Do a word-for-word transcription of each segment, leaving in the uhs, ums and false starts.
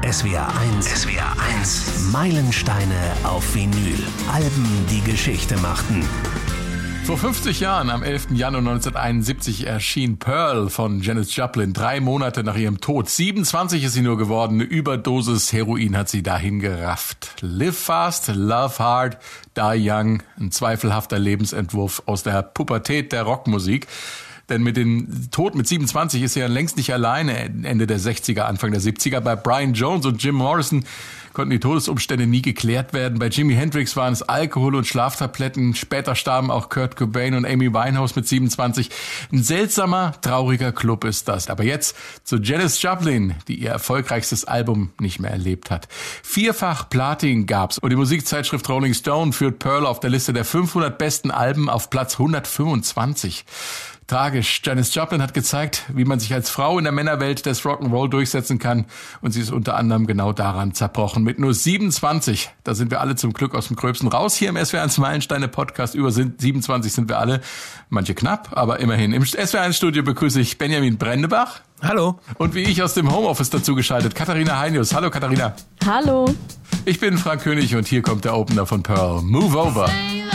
S W R eins. S W R eins. Meilensteine auf Vinyl. Alben, die Geschichte machten. Vor fünfzig Jahren, am elften Januar neunzehnhunderteinundsiebzig, erschien Pearl von Janis Joplin, drei Monate nach ihrem Tod. siebenundzwanzig ist sie nur geworden, eine Überdosis Heroin hat sie dahin gerafft. Live fast, love hard, die young, ein zweifelhafter Lebensentwurf aus der Pubertät der Rockmusik. Denn mit dem Tod mit siebenundzwanzig ist sie ja längst nicht alleine. Ende der sechziger, Anfang der siebziger. Bei Brian Jones und Jim Morrison konnten die Todesumstände nie geklärt werden. Bei Jimi Hendrix waren es Alkohol und Schlaftabletten. Später starben auch Kurt Cobain und Amy Winehouse mit siebenundzwanzig. Ein seltsamer, trauriger Club ist das. Aber jetzt zu Janis Joplin, die ihr erfolgreichstes Album nicht mehr erlebt hat. Vierfach Platin gab's. Und die Musikzeitschrift Rolling Stone führt Pearl auf der Liste der fünfhundert besten Alben auf Platz hundertfünfundzwanzig. Tragisch. Janis Joplin hat gezeigt, wie man sich als Frau in der Männerwelt des Rock'n'Roll durchsetzen kann. Und sie ist unter anderem genau daran zerbrochen. Mit nur siebenundzwanzig, da sind wir alle zum Glück aus dem Gröbsten raus. Hier im S W R eins Meilensteine Podcast, über siebenundzwanzig sind wir alle. Manche knapp, aber immerhin. Im S W R eins Studio begrüße ich Benjamin Brendebach. Hallo. Und wie ich aus dem Homeoffice dazu geschaltet, Katharina Heinius. Hallo Katharina. Hallo. Ich bin Frank König und hier kommt der Opener von Pearl. Move Over.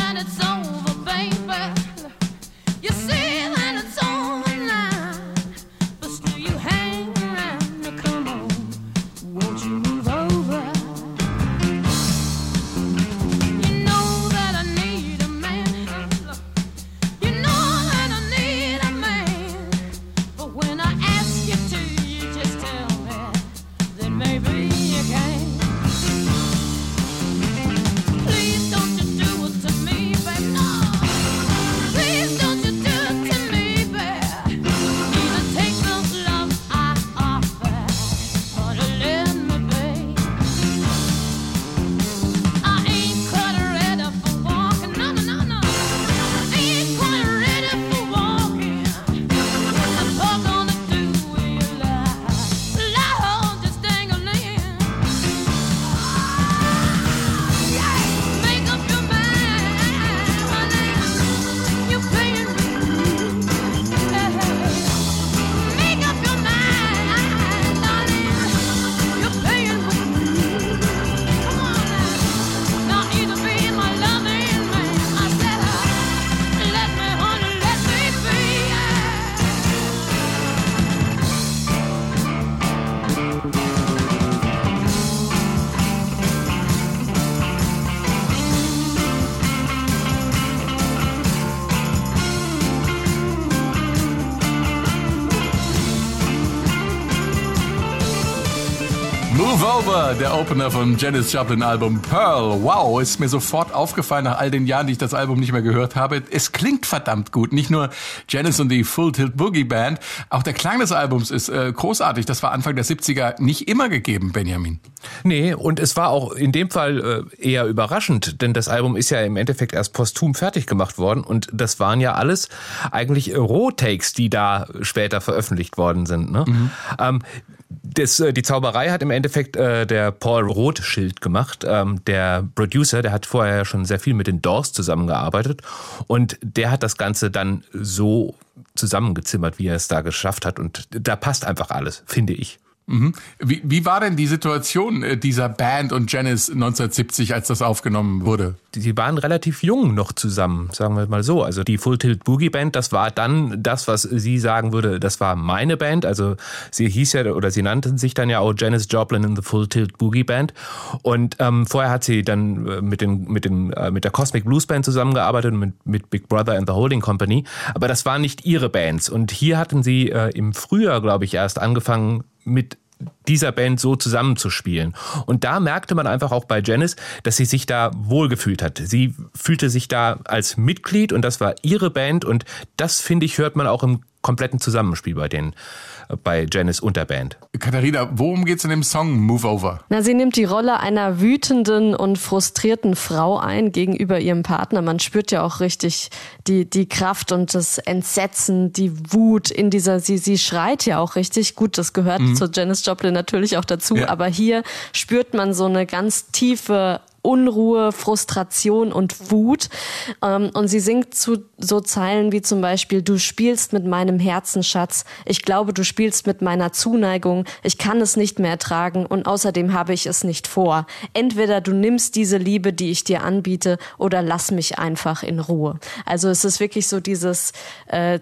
Move Over, der Opener vom Janis Joplin Album Pearl. Wow, ist mir sofort aufgefallen nach all den Jahren, die ich das Album nicht mehr gehört habe. Es klingt verdammt gut. Nicht nur Janis und die Full Tilt Boogie Band, auch der Klang des Albums ist äh, großartig. Das war Anfang der siebziger nicht immer gegeben, Benjamin. Nee, und es war auch in dem Fall äh, eher überraschend, denn das Album ist ja im Endeffekt erst posthum fertig gemacht worden und das waren ja alles eigentlich Rohtakes, die da später veröffentlicht worden sind. Ne? Mhm. Ähm, Das, die Zauberei hat im Endeffekt äh, der Paul Rothschild gemacht. Ähm, der Producer, der hat vorher ja schon sehr viel mit den Doors zusammengearbeitet und der hat das Ganze dann so zusammengezimmert, wie er es da geschafft hat. Und da passt einfach alles, finde ich. Mhm. Wie, wie war denn die Situation dieser Band und Janis neunzehnhundertsiebzig, als das aufgenommen wurde? Die waren relativ jung noch zusammen, sagen wir mal so. Also die Full Tilt Boogie Band, das war dann das, was sie sagen würde, das war meine Band. Also sie hieß ja, oder sie nannten sich dann ja auch Janis Joplin in the Full Tilt Boogie Band. Und ähm, vorher hat sie dann mit, den, mit, den, äh, mit der Cosmic Blues Band zusammengearbeitet, mit, mit Big Brother and the Holding Company. Aber das waren nicht ihre Bands. Und hier hatten sie äh, im Frühjahr, glaube ich, erst angefangen, mit dieser Band so zusammenzuspielen. Und da merkte man einfach auch bei Janis, dass sie sich da wohlgefühlt hat. Sie fühlte sich da als Mitglied und das war ihre Band und das, finde ich, hört man auch im kompletten Zusammenspiel bei den bei Janis und der Band. Katharina, worum geht's in dem Song Move Over? Na, sie nimmt die Rolle einer wütenden und frustrierten Frau ein gegenüber ihrem Partner. Man spürt ja auch richtig die, die Kraft und das Entsetzen, die Wut in dieser, sie, sie schreit ja auch richtig. Gut, das gehört mhm. zu Janis Joplin natürlich auch dazu, ja. Aber hier spürt man so eine ganz tiefe Unruhe, Frustration und Wut. Und sie singt zu so Zeilen wie zum Beispiel: Du spielst mit meinem Herzensschatz. Ich glaube, du spielst mit meiner Zuneigung. Ich kann es nicht mehr ertragen und außerdem habe ich es nicht vor. Entweder du nimmst diese Liebe, die ich dir anbiete, oder lass mich einfach in Ruhe. Also es ist wirklich so dieses äh,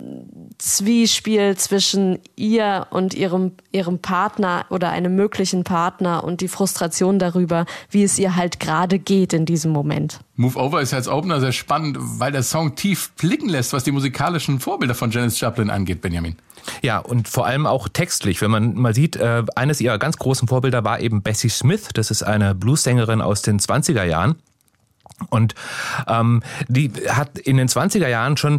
Zwiespiel zwischen ihr und ihrem, ihrem Partner oder einem möglichen Partner und die Frustration darüber, wie es ihr halt gerade geht in diesem Moment. Move Over ist als Opener sehr spannend, weil der Song tief blicken lässt, was die musikalischen Vorbilder von Janis Joplin angeht, Benjamin. Ja, und vor allem auch textlich. Wenn man mal sieht, äh, eines ihrer ganz großen Vorbilder war eben Bessie Smith. Das ist eine Bluessängerin aus den zwanziger Jahren. Und ähm, die hat in den zwanziger Jahren schon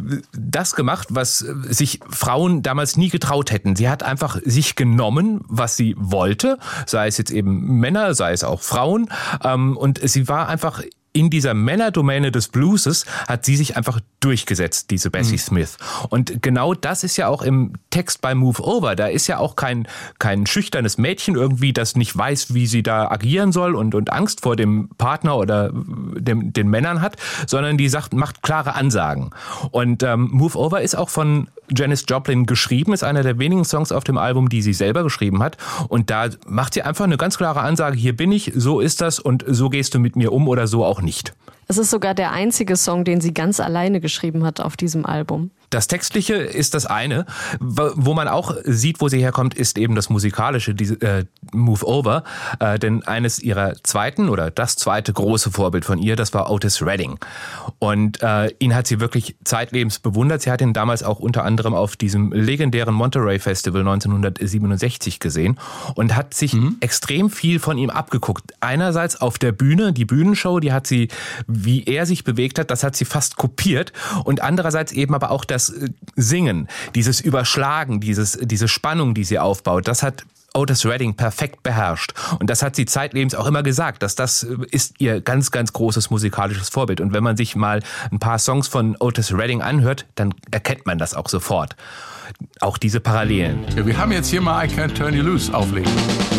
das gemacht, was sich Frauen damals nie getraut hätten. Sie hat einfach sich genommen, was sie wollte, sei es jetzt eben Männer, sei es auch Frauen. Ähm, und sie war einfach in dieser Männerdomäne des Blueses, hat sie sich einfach durchgesetzt, diese Bessie mhm. Smith. Und genau das ist ja auch im Text bei Move Over. Da ist ja auch kein, kein schüchternes Mädchen irgendwie, das nicht weiß, wie sie da agieren soll und, und Angst vor dem Partner oder dem, den Männern hat, sondern die sagt, macht klare Ansagen. Und ähm, Move Over ist auch von Janis Joplin geschrieben, ist einer der wenigen Songs auf dem Album, die sie selber geschrieben hat. Und da macht sie einfach eine ganz klare Ansage: Hier bin ich, so ist das und so gehst du mit mir um oder so auch nicht. Es ist sogar der einzige Song, den sie ganz alleine geschrieben hat auf diesem Album. Das Textliche ist das eine. Wo man auch sieht, wo sie herkommt, ist eben das Musikalische, die äh, Move Over. Äh, denn eines ihrer zweiten oder das zweite große Vorbild von ihr, das war Otis Redding. Und äh, ihn hat sie wirklich zeitlebens bewundert. Sie hat ihn damals auch unter anderem auf diesem legendären Monterey Festival neunzehnhundertsiebenundsechzig gesehen und hat sich mhm. extrem viel von ihm abgeguckt. Einerseits auf der Bühne, die Bühnenshow, die hat sie, wie er sich bewegt hat, das hat sie fast kopiert. Und andererseits eben aber auch das Singen, dieses Überschlagen, dieses, diese Spannung, die sie aufbaut, das hat Otis Redding perfekt beherrscht. Und das hat sie zeitlebens auch immer gesagt, dass das ist ihr ganz, ganz großes musikalisches Vorbild. Und wenn man sich mal ein paar Songs von Otis Redding anhört, dann erkennt man das auch sofort. Auch diese Parallelen. Ja, wir haben jetzt hier mal I Can't Turn You Loose auflegen.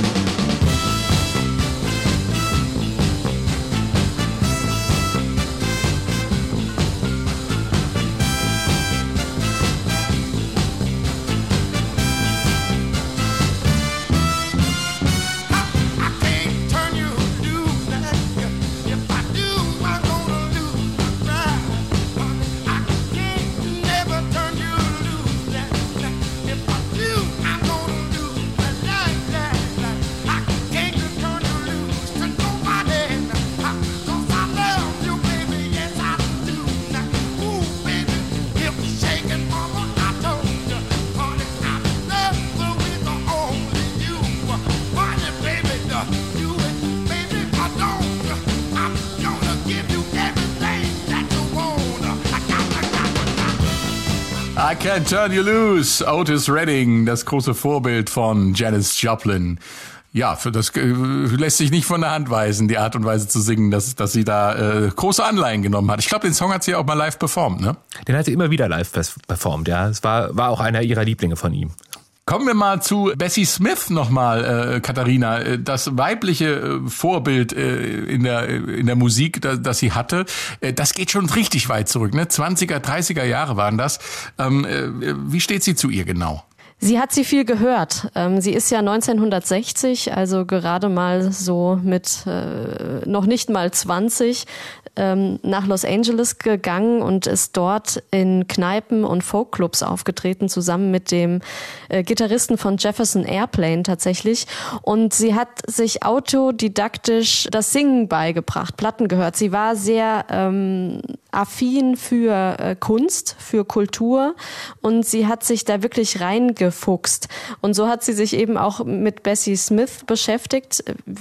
I Can't Turn You Loose, Otis Redding, das große Vorbild von Janis Joplin. Ja, für das äh, lässt sich nicht von der Hand weisen, die Art und Weise zu singen, dass, dass sie da äh, große Anleihen genommen hat. Ich glaube, den Song hat sie auch mal live performt, ne? Den hat sie immer wieder live performt, ja. Es war, war auch einer ihrer Lieblinge von ihm. Kommen wir mal zu Bessie Smith nochmal, äh, Katharina. Das weibliche äh, Vorbild äh, in der in der Musik, da, das sie hatte, äh, das geht schon richtig weit zurück, ne? zwanziger, dreißiger Jahre waren das. Ähm, äh, wie steht sie zu ihr genau? Sie hat sie viel gehört. Ähm, sie ist ja neunzehnhundertsechzig, also gerade mal so mit äh, noch nicht mal zwanzig, ähm, nach Los Angeles gegangen und ist dort in Kneipen und Folkclubs aufgetreten, zusammen mit dem äh, Gitarristen von Jefferson Airplane tatsächlich. Und sie hat sich autodidaktisch das Singen beigebracht, Platten gehört. Sie war sehr ähm, affin für äh, Kunst, für Kultur und sie hat sich da wirklich reingefuchst. Und so hat sie sich eben auch mit Bessie Smith beschäftigt,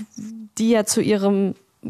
die ja zu ihrem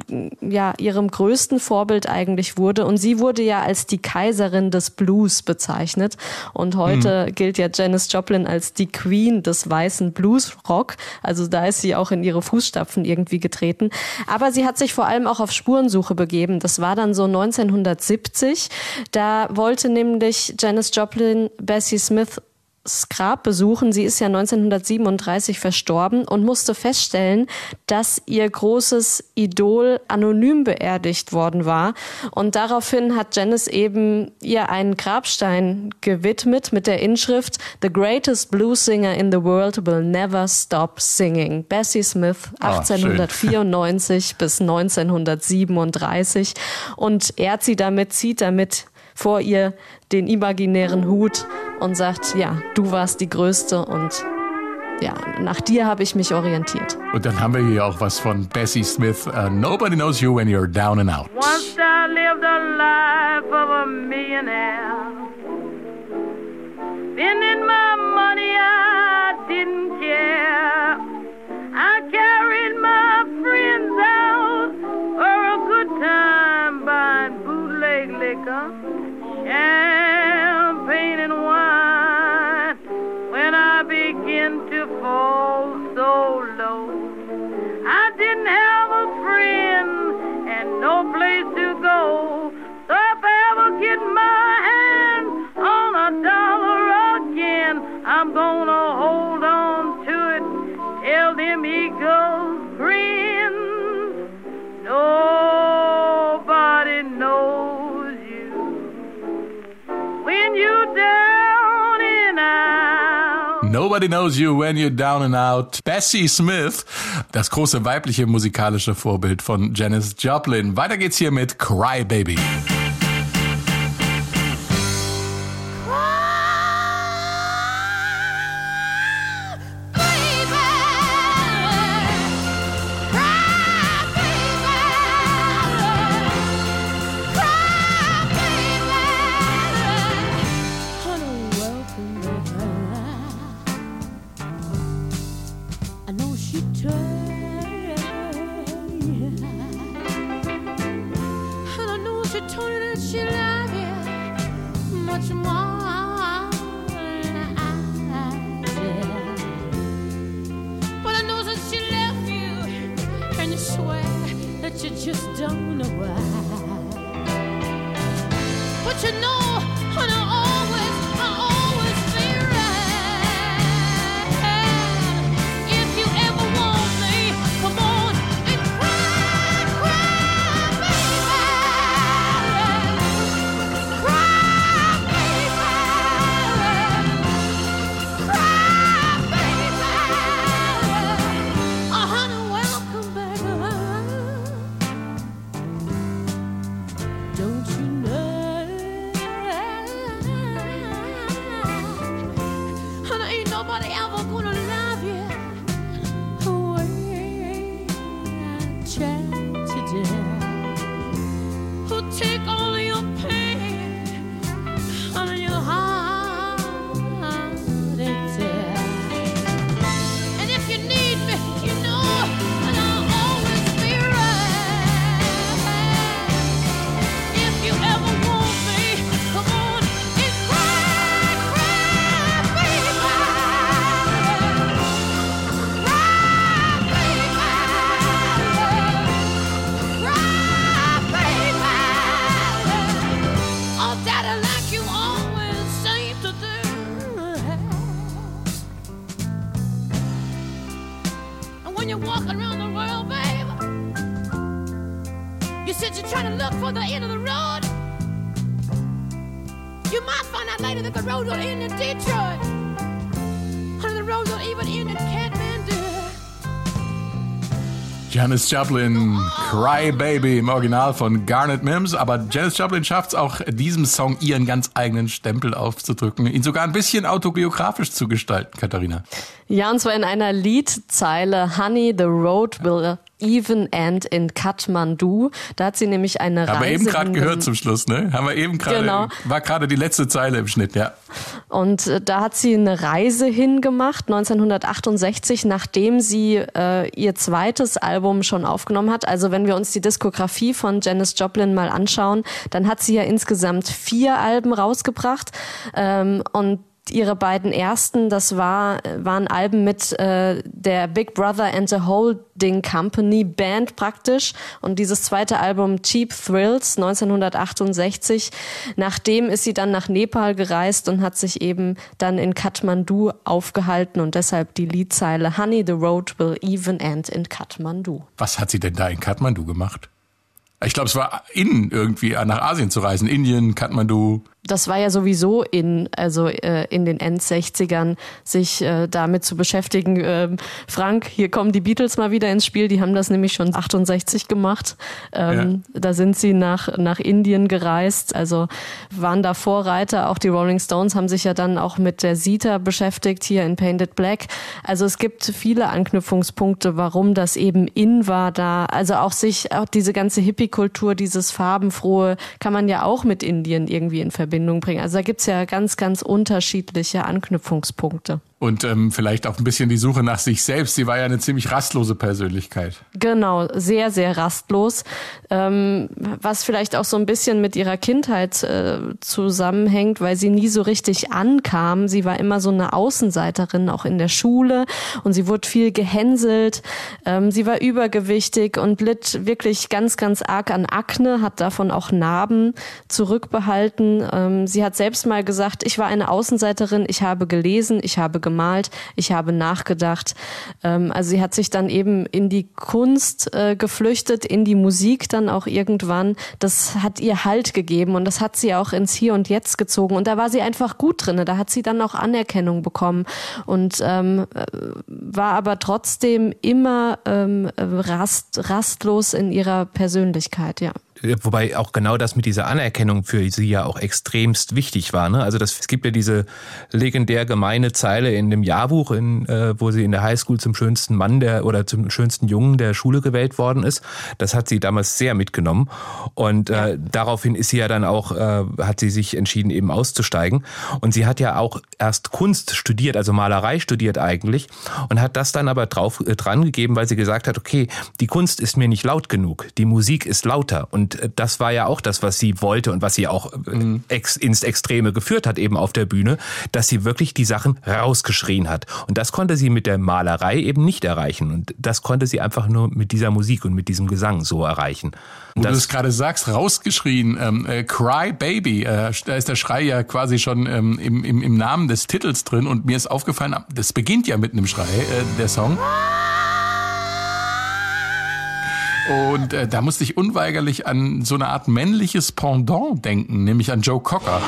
ja, ihrem größten Vorbild eigentlich wurde. Und sie wurde ja als die Kaiserin des Blues bezeichnet. Und heute mhm. gilt ja Janis Joplin als die Queen des weißen Bluesrock. Also da ist sie auch in ihre Fußstapfen irgendwie getreten. Aber sie hat sich vor allem auch auf Spurensuche begeben. Das war dann so neunzehnhundertsiebzig. Da wollte nämlich Janis Joplin Bessie Smith Grab besuchen. Sie ist ja neunzehnhundertsiebenunddreißig verstorben und musste feststellen, dass ihr großes Idol anonym beerdigt worden war. Und daraufhin hat Janis eben ihr einen Grabstein gewidmet mit der Inschrift "The greatest blues singer in the world will never stop singing." Bessie Smith, achtzehnhundertvierundneunzig oh, bis neunzehnhundertsiebenunddreißig. Und ehrt sie damit, zieht damit vor ihr den imaginären Hut und sagt, ja, du warst die Größte und ja, nach dir habe ich mich orientiert. Und dann haben wir hier auch was von Bessie Smith. Uh, Nobody knows you when you're down and out. Once I lived a life of a millionaire. Spending my money, I didn't care. I carried my friends out for a good time, buying bootleg liquor, champagne and wine. When I begin to fall so low, I didn't have a friend and no place to go. So if I ever get my hands on a dollar again, I'm gonna hold on to it till them eagles grin. Nobody knows you when you're down and out. Nobody knows you when you're down and out. Bessie Smith, das große weibliche musikalische Vorbild von Janis Joplin. Weiter geht's hier mit Cry Baby. Janis Joplin, Cry Baby im Original von Garnet Mims. Aber Janis Joplin schafft es auch, diesem Song ihren ganz eigenen Stempel aufzudrücken, ihn sogar ein bisschen autobiografisch zu gestalten, Katharina. Ja, und zwar in einer Liedzeile, Honey, the road will even end in Kathmandu. Da hat sie nämlich eine Reise... Haben wir eben gerade gehört zum Schluss, ne? Haben wir eben gerade, genau. War gerade die letzte Zeile im Schnitt, ja. Und äh, da hat sie eine Reise hingemacht, neunzehnhundertachtundsechzig, nachdem sie äh, ihr zweites Album schon aufgenommen hat. Also wenn wir uns die Diskografie von Janis Joplin mal anschauen, dann hat sie ja insgesamt vier Alben rausgebracht. Ähm, und ihre beiden ersten, das war, waren Alben mit äh, der Big Brother and the Holding Company Band praktisch. Und dieses zweite Album Cheap Thrills neunzehnhundertachtundsechzig, nachdem ist sie dann nach Nepal gereist und hat sich eben dann in Kathmandu aufgehalten und deshalb die Liedzeile Honey, the road will even end in Kathmandu. Was hat sie denn da in Kathmandu gemacht? Ich glaube, es war in irgendwie nach Asien zu reisen. Indien, Kathmandu. Das war ja sowieso in, also äh, in den Endsechzigern, sich äh, damit zu beschäftigen. Ähm, Frank, hier kommen die Beatles mal wieder ins Spiel. Die haben das nämlich schon achtundsechzig gemacht. Ähm, ja. Da sind sie nach nach Indien gereist. Also waren da Vorreiter. Auch die Rolling Stones haben sich ja dann auch mit der Sita beschäftigt hier in Painted Black. Also es gibt viele Anknüpfungspunkte, warum das eben in war da. Also auch sich auch diese ganze Hippie-Kultur, dieses farbenfrohe, kann man ja auch mit Indien irgendwie in Verbindung bringen. Also da gibt's ja ganz, ganz unterschiedliche Anknüpfungspunkte. Und ähm, vielleicht auch ein bisschen die Suche nach sich selbst. Sie war ja eine ziemlich rastlose Persönlichkeit. Genau, sehr, sehr rastlos. Ähm, was vielleicht auch so ein bisschen mit ihrer Kindheit äh, zusammenhängt, weil sie nie so richtig ankam. Sie war immer so eine Außenseiterin, auch in der Schule. Und sie wurde viel gehänselt. Ähm, sie war übergewichtig und litt wirklich ganz, ganz arg an Akne, hat davon auch Narben zurückbehalten. Ähm, sie hat selbst mal gesagt, ich war eine Außenseiterin, ich habe gelesen, ich habe gemalt, ich habe nachgedacht. Ähm, also sie hat sich dann eben in die Kunst äh, geflüchtet, in die Musik dann auch irgendwann. Das hat ihr Halt gegeben und das hat sie auch ins Hier und Jetzt gezogen. Und da war sie einfach gut drin. Da hat sie dann auch Anerkennung bekommen und ähm, war aber trotzdem immer ähm, rast, rastlos in ihrer Persönlichkeit, ja. Wobei auch genau das mit dieser Anerkennung für sie ja auch extremst wichtig war. Ne? Also das, es gibt ja diese legendär gemeine Zeile in dem Jahrbuch, in, äh, wo sie in der Highschool zum schönsten Mann der oder zum schönsten Jungen der Schule gewählt worden ist. Das hat sie damals sehr mitgenommen. Und äh, ja. daraufhin ist sie ja dann auch, äh, hat sie sich entschieden, eben auszusteigen. Und sie hat ja auch erst Kunst studiert, also Malerei studiert eigentlich, und hat das dann aber drauf äh, dran gegeben, weil sie gesagt hat, okay, die Kunst ist mir nicht laut genug, die Musik ist lauter. Und Und das war ja auch das, was sie wollte und was sie auch mhm. ex, ins Extreme geführt hat eben auf der Bühne, dass sie wirklich die Sachen rausgeschrien hat. Und das konnte sie mit der Malerei eben nicht erreichen. Und das konnte sie einfach nur mit dieser Musik und mit diesem Gesang so erreichen. Und Wo du es gerade sagst, rausgeschrien, ähm, äh, Cry Baby, äh, da ist der Schrei ja quasi schon ähm, im, im, im Namen des Titels drin. Und mir ist aufgefallen, das beginnt ja mit einem Schrei, äh, der Song. Und äh, da musste ich unweigerlich an so eine Art männliches Pendant denken, nämlich an Joe Cocker.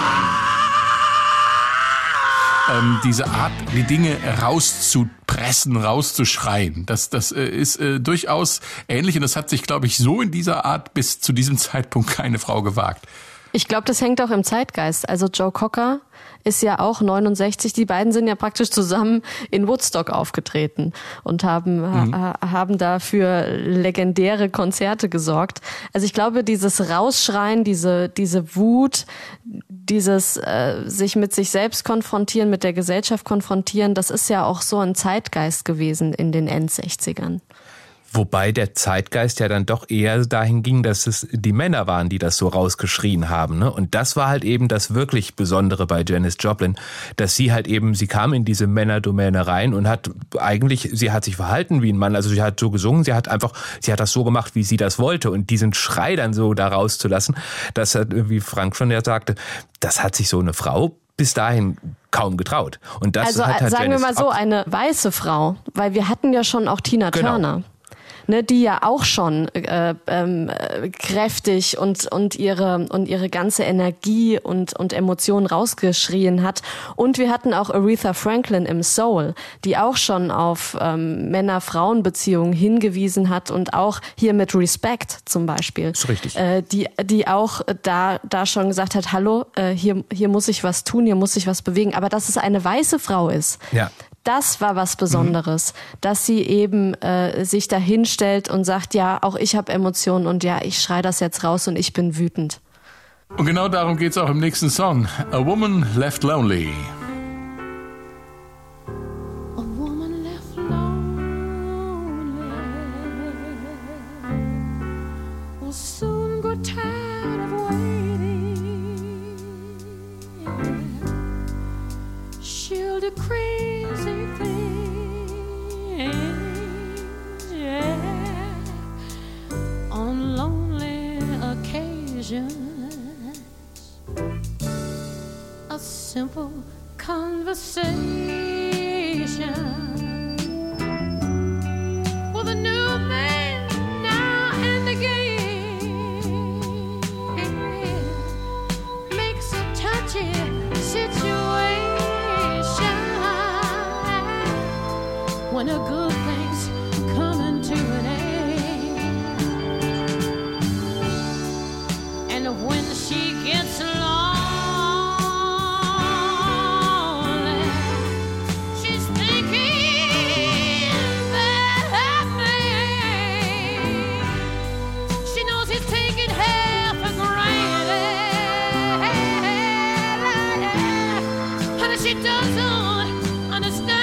Ähm, diese Art, die Dinge rauszupressen, rauszuschreien, das, das äh, ist äh, durchaus ähnlich. Und das hat sich, glaube ich, so in dieser Art bis zu diesem Zeitpunkt keine Frau gewagt. Ich glaube, das hängt auch im Zeitgeist. Also Joe Cocker ist ja auch neunundsechzig. Die beiden sind ja praktisch zusammen in Woodstock aufgetreten und haben, mhm. ha, haben da für legendäre Konzerte gesorgt. Also ich glaube, dieses Rausschreien, diese, diese Wut, dieses äh, sich mit sich selbst konfrontieren, mit der Gesellschaft konfrontieren, das ist ja auch so ein Zeitgeist gewesen in den Endsechzigern. Wobei der Zeitgeist ja dann doch eher dahin ging, dass es die Männer waren, die das so rausgeschrien haben. Ne? Und das war halt eben das wirklich Besondere bei Janis Joplin, dass sie halt eben, sie kam in diese Männerdomäne rein und hat eigentlich, sie hat sich verhalten wie ein Mann. Also sie hat so gesungen, sie hat einfach, sie hat das so gemacht, wie sie das wollte. Und diesen Schrei dann so da rauszulassen, das hat, wie Frank schon ja sagte, das hat sich so eine Frau bis dahin kaum getraut. Und das also hat halt sagen Janis wir mal so, eine weiße Frau, weil wir hatten ja schon auch Tina genau. Turner. Ne, die ja auch schon äh, ähm, kräftig und und ihre und ihre ganze Energie und und Emotionen rausgeschrien hat. Und wir hatten auch Aretha Franklin im Soul, die auch schon auf ähm, Männer-Frauen-Beziehungen hingewiesen hat und auch hier mit Respect zum Beispiel. Das ist richtig. Äh, die die auch da da schon gesagt hat, hallo, äh, hier hier muss ich was tun, hier muss ich was bewegen. Aber dass es eine weiße Frau ist. Ja. Das war was Besonderes, mhm. dass sie eben äh, sich da hinstellt und sagt, ja, auch ich habe Emotionen und ja, ich schrei das jetzt raus und ich bin wütend. Und genau darum geht's auch im nächsten Song, A Woman Left Lonely. A woman left lonely will soon grow tired of waiting. A simple conversation with a new man now and again makes a touchy situation when a good thing's coming to an end, and when she gets lonely, she's thinking that man, she knows he's taking her for granted, and she doesn't understand.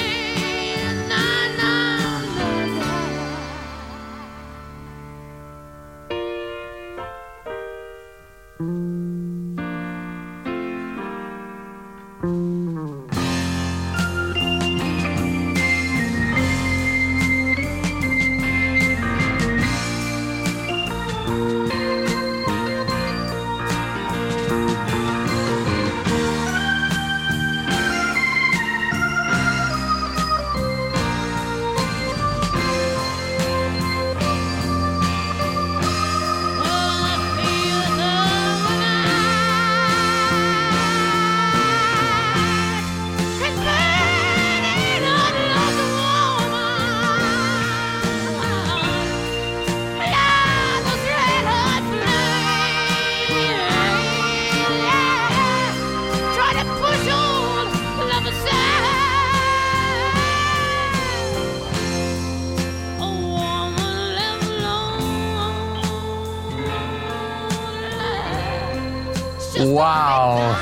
Wow.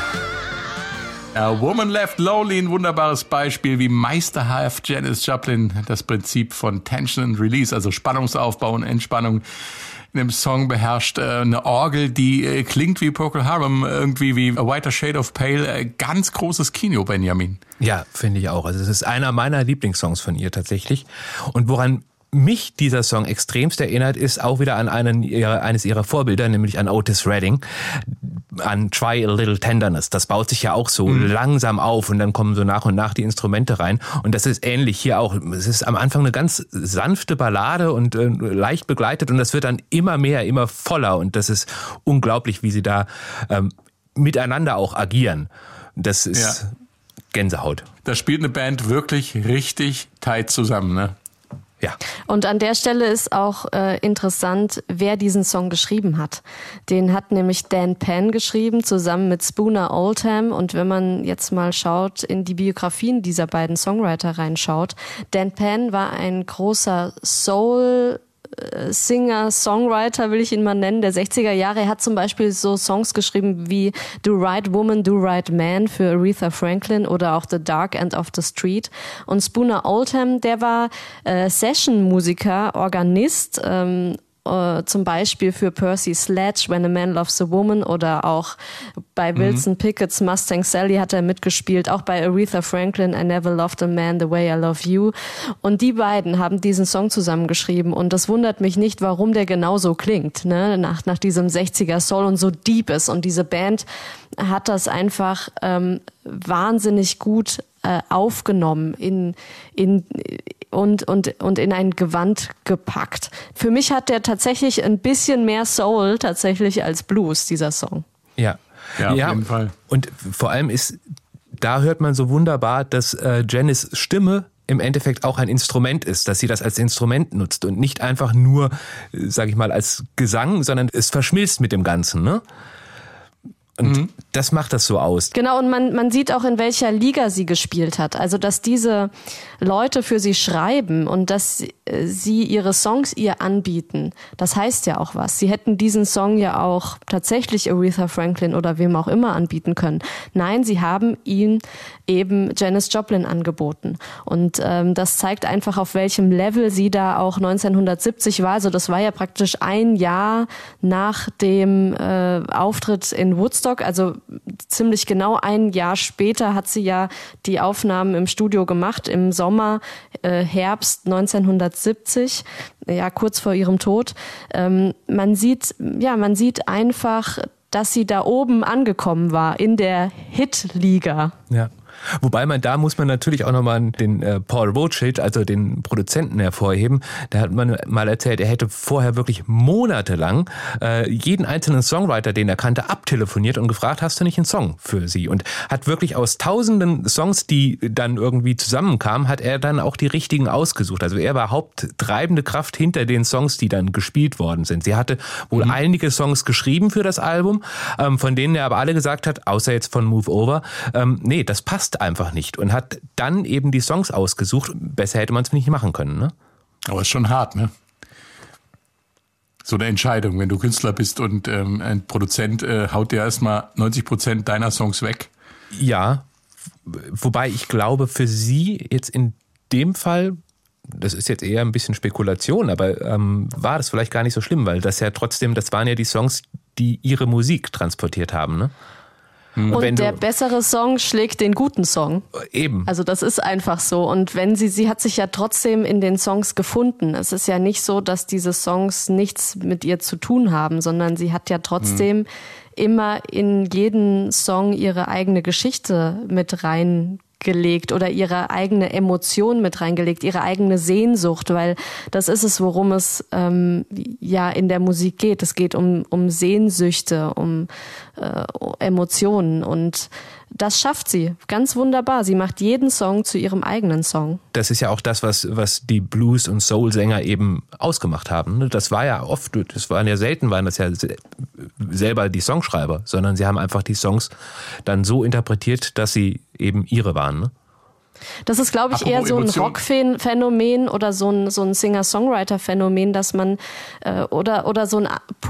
A Woman Left Lonely, ein wunderbares Beispiel, wie meisterhaft Janis Joplin das Prinzip von Tension and Release, also Spannungsaufbau und Entspannung in einem Song beherrscht. Eine Orgel, die klingt wie Procol Harum, irgendwie wie A Whiter Shade of Pale. Ganz großes Kino, Benjamin. Ja, finde ich auch. Also es ist einer meiner Lieblingssongs von ihr tatsächlich. Und woran mich dieser Song extremst erinnert, ist auch wieder an einen ihrer, eines ihrer Vorbilder, nämlich an Otis Redding, an Try a Little Tenderness. Das baut sich ja auch so mhm. langsam auf und dann kommen so nach und nach die Instrumente rein. Und das ist ähnlich hier auch. Es ist am Anfang eine ganz sanfte Ballade und äh, leicht begleitet und das wird dann immer mehr, immer voller und das ist unglaublich, wie sie da ähm, miteinander auch agieren. Das ist ja. Gänsehaut. Da spielt eine Band wirklich richtig tight zusammen, ne? Ja. Und an der Stelle ist auch äh, interessant, wer diesen Song geschrieben hat. Den hat nämlich Dan Penn geschrieben, zusammen mit Spooner Oldham. Und wenn man jetzt mal schaut, in die Biografien dieser beiden Songwriter reinschaut, Dan Penn war ein großer Soul- Singer, Songwriter will ich ihn mal nennen, der sechziger Jahre. Er hat zum Beispiel so Songs geschrieben wie Do Right Woman, Do Right Man für Aretha Franklin oder auch The Dark End of the Street. Und Spooner Oldham, der war äh, Session-Musiker, Organist, ähm, äh, zum Beispiel für Percy Sledge, When a Man Loves a Woman oder auch bei Wilson mhm. Pickett's Mustang Sally hat er mitgespielt, auch bei Aretha Franklin, I Never Loved a Man the Way I Love You. Und die beiden haben diesen Song zusammengeschrieben und das wundert mich nicht, warum der genauso klingt, ne? nach, nach diesem sechziger Soul und so deep ist. Und diese Band hat das einfach ähm, wahnsinnig gut äh, aufgenommen in, in und, und, und in ein Gewand gepackt. Für mich hat der tatsächlich ein bisschen mehr Soul tatsächlich als Blues, dieser Song. Ja, ja auf ja, jeden Fall. Und vor allem ist, da hört man so wunderbar, dass äh, Janis Stimme im Endeffekt auch ein Instrument ist, dass sie das als Instrument nutzt und nicht einfach nur, sag ich mal, als Gesang, sondern es verschmilzt mit dem Ganzen, ne? Und mhm. das macht das so aus. Genau, und man, man sieht auch, in welcher Liga sie gespielt hat. Also, dass diese Leute für sie schreiben und dass sie ihre Songs ihr anbieten, das heißt ja auch was. Sie hätten diesen Song ja auch tatsächlich Aretha Franklin oder wem auch immer anbieten können. Nein, sie haben ihn eben Janis Joplin angeboten. Und ähm, das zeigt einfach, auf welchem Level sie da auch neunzehnhundertsiebzig war. Also das war ja praktisch ein Jahr nach dem äh, Auftritt in Woodstock Woodstock, also ziemlich genau ein Jahr später hat sie ja die Aufnahmen im Studio gemacht, im Sommer, äh, Herbst neunzehnhundertsiebzig, ja kurz vor ihrem Tod. Ähm, man sieht, ja, man sieht einfach, dass sie da oben angekommen war, in der Hitliga. Ja. Wobei man, da muss man natürlich auch nochmal den äh, Paul Rothschild, also den Produzenten, hervorheben. Da hat man mal erzählt, er hätte vorher wirklich monatelang äh, jeden einzelnen Songwriter, den er kannte, abtelefoniert und gefragt, hast du nicht einen Song für sie? Und hat wirklich aus tausenden Songs, die dann irgendwie zusammenkamen, hat er dann auch die richtigen ausgesucht. Also er war haupttreibende Kraft hinter den Songs, die dann gespielt worden sind. Sie hatte wohl mhm. einige Songs geschrieben für das Album, ähm, von denen er aber alle gesagt hat, außer jetzt von Move Over, ähm, nee, das passt einfach nicht, und hat dann eben die Songs ausgesucht. Besser hätte man es nicht machen können, ne? Aber ist schon hart, ne? So eine Entscheidung, wenn du Künstler bist und ähm, ein Produzent äh, haut dir erstmal neunzig Prozent deiner Songs weg. Ja, wobei ich glaube, für sie jetzt in dem Fall, das ist jetzt eher ein bisschen Spekulation, aber ähm, war das vielleicht gar nicht so schlimm, weil das ja trotzdem, das waren ja die Songs, die ihre Musik transportiert haben, ne? Und wenn der bessere Song schlägt den guten Song. Eben. Also das ist einfach so. Und wenn sie, sie hat sich ja trotzdem in den Songs gefunden. Es ist ja nicht so, dass diese Songs nichts mit ihr zu tun haben, sondern sie hat ja trotzdem hm. immer in jeden Song ihre eigene Geschichte mit reingelegt oder ihre eigene Emotion mit reingelegt, ihre eigene Sehnsucht, weil das ist es, worum es ähm, ja in der Musik geht. Es geht um, um Sehnsüchte, um äh, Emotionen, und das schafft sie ganz wunderbar. Sie macht jeden Song zu ihrem eigenen Song. Das ist ja auch das, was, was die Blues- und Soul-Sänger eben ausgemacht haben. Das war ja oft, das waren ja selten, waren das ja selber die Songschreiber, sondern sie haben einfach die Songs dann so interpretiert, dass sie eben ihre waren, ne? Das ist, glaube ich, Apropos eher so ein Emotion. Rock-Phänomen oder so ein, so ein Singer-Songwriter-Phänomen, dass man äh, oder, oder so ein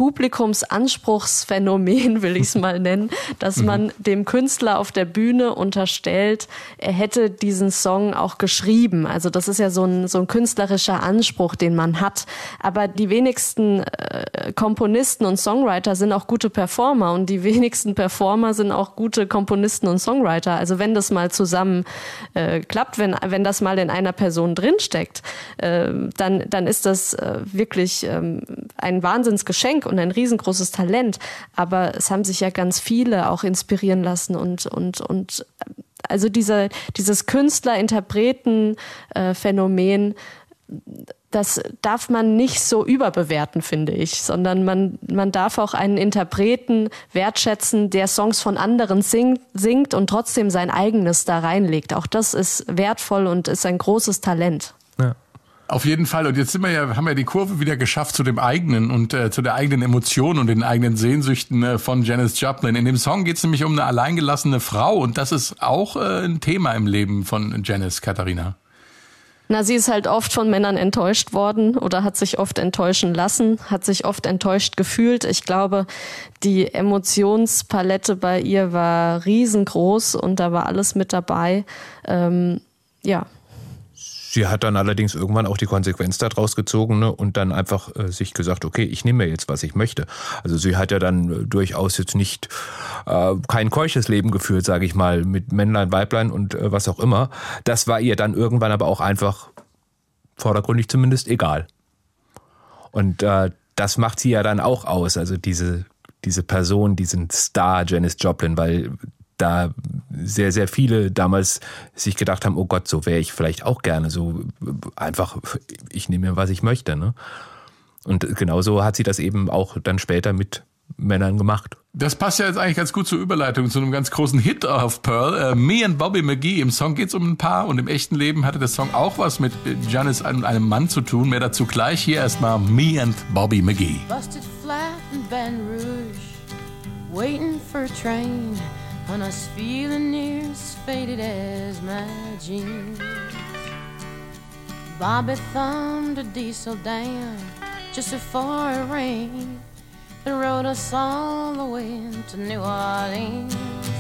Publikumsanspruchsphänomen, will ich es mal nennen, dass mhm. man dem Künstler auf der Bühne unterstellt, er hätte diesen Song auch geschrieben. Also das ist ja so ein, so ein künstlerischer Anspruch, den man hat. Aber die wenigsten äh, Komponisten und Songwriter sind auch gute Performer, und die wenigsten Performer sind auch gute Komponisten und Songwriter. Also wenn das mal zusammen äh, klappt, wenn, wenn das mal in einer Person drinsteckt, äh, dann, dann ist das äh, wirklich ähm, ein Wahnsinnsgeschenk und ein riesengroßes Talent. Aber es haben sich ja ganz viele auch inspirieren lassen, und, und, und also diese, dieses Künstler-Interpreten-Phänomen, das darf man nicht so überbewerten, finde ich, sondern man, man darf auch einen Interpreten wertschätzen, der Songs von anderen singt, singt und trotzdem sein eigenes da reinlegt. Auch das ist wertvoll und ist ein großes Talent. Ja. Auf jeden Fall. Und jetzt sind wir ja, haben wir die Kurve wieder geschafft zu dem eigenen und äh, zu der eigenen Emotion und den eigenen Sehnsüchten äh, von Janis Joplin. In dem Song geht es nämlich um eine alleingelassene Frau, und das ist auch äh, ein Thema im Leben von Janis, Katharina. Na, sie ist halt oft von Männern enttäuscht worden oder hat sich oft enttäuschen lassen, hat sich oft enttäuscht gefühlt. Ich glaube, die Emotionspalette bei ihr war riesengroß und da war alles mit dabei. Ähm, ja. Sie hat dann allerdings irgendwann auch die Konsequenz daraus gezogen, ne, und dann einfach äh, sich gesagt, okay, ich nehme mir jetzt, was ich möchte. Also sie hat ja dann äh, durchaus jetzt nicht äh, kein keuches Leben geführt, sage ich mal, mit Männlein, Weiblein und äh, was auch immer. Das war ihr dann irgendwann aber auch einfach, vordergründig zumindest, egal. Und äh, das macht sie ja dann auch aus, also diese, diese Person, diesen Star Janis Joplin, weil da sehr, sehr viele damals sich gedacht haben, oh Gott, so wäre ich vielleicht auch gerne, so einfach, ich nehme mir, was ich möchte, ne? Und genauso hat sie das eben auch dann später mit Männern gemacht. Das passt ja jetzt eigentlich ganz gut zur Überleitung zu einem ganz großen Hit auf Pearl. Uh, Me and Bobby McGee. Im Song geht's um ein Paar, und im echten Leben hatte der Song auch was mit Janis und einem Mann zu tun. Mehr dazu gleich. Hier erstmal Me and Bobby McGee. Busted flat in Baton Rouge, waiting for a train. When I was feeling near as faded as my jeans, Bobby thumbed a diesel down just before it rained and rode us all the way to New Orleans.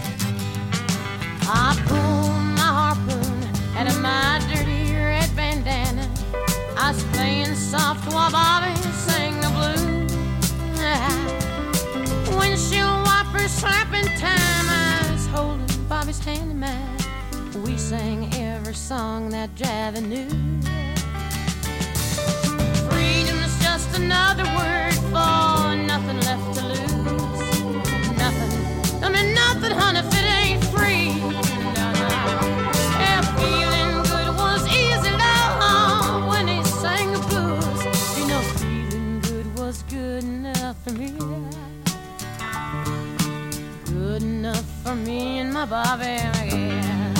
I pulled my harpoon out of my dirty red bandana. I was playing soft while Bobby sang the blues. Windshield wipers slapping song that Javi knew. Freedom is just another word for nothing left to lose. Nothing, I mean nothing, honey, if it ain't free. No, no. Yeah, feeling good was easy, love, when he sang the blues. You know, feeling good was good enough for me. Good enough for me and my Bobby McGee.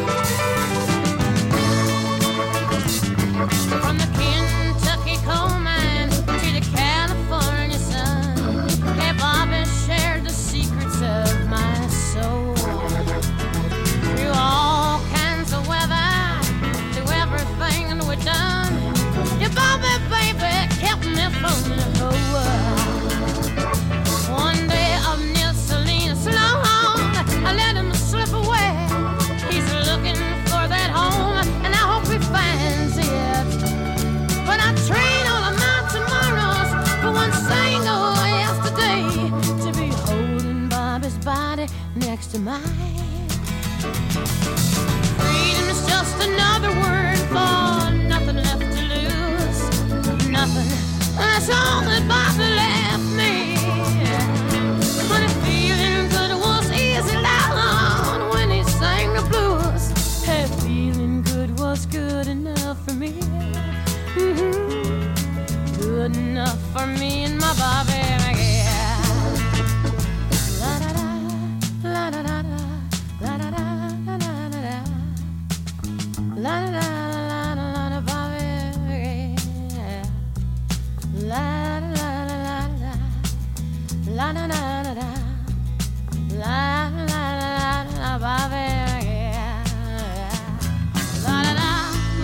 From the Kentucky coal mine to the California sun, hey, Bobby shared the secrets of my soul. Through all kinds of weather, through everything that we've done, yeah, Bobby, baby, kept me from the whole world. One day up near Salinas, long, I let him slip away. He's looking for that home, and I hope he finds it. But I trade all of my tomorrows for one single yesterday, to be holding Bobby's body next to mine. Freedom is just another word for nothing left to lose. Nothing, that's all that Bobby left me. But feeling good was easy loud when he sang the blues. Hey, feeling good was good enough for me. Mm-hmm. Good enough for me and my Bobby McGee. La da da, la da da da, la da da la da da da, la da da la da la da Bobby McGee. La da la la la la, la da da da da, la da la la la Bobby McGee. La da da.